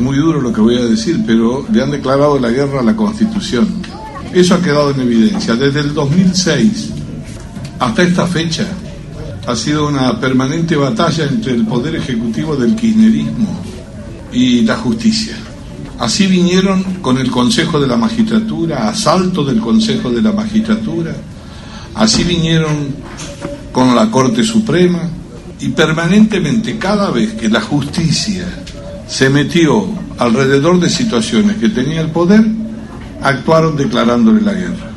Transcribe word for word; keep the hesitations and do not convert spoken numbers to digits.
muy duro lo que voy a decir, pero le han declarado la guerra a la Constitución. Eso ha quedado en evidencia. Desde el dos mil seis hasta esta fecha ha sido una permanente batalla entre el poder ejecutivo del kirchnerismo y la justicia. Así vinieron con el Consejo de la Magistratura, asalto del Consejo de la Magistratura, así vinieron con la Corte Suprema, y permanentemente, cada vez que la justicia se metió alrededor de situaciones que tenía el poder, actuaron declarándole la guerra.